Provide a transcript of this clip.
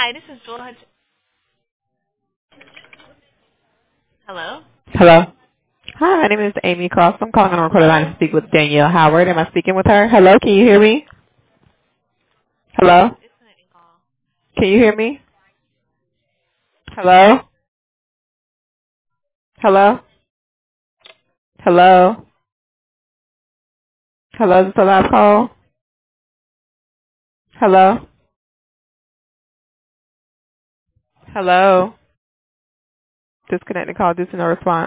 Hi, this is George. Hello? Hello. Hi, my name is Amy Cross. I'm calling on a recorded line to speak with Danielle Howard. Am I speaking with her? Hello, can you hear me? Hello? Disconnecting call. Can you hear me? Hello? Hello? Hello? Hello, is this a live call? Hello? Hello? Disconnecting call due to no response.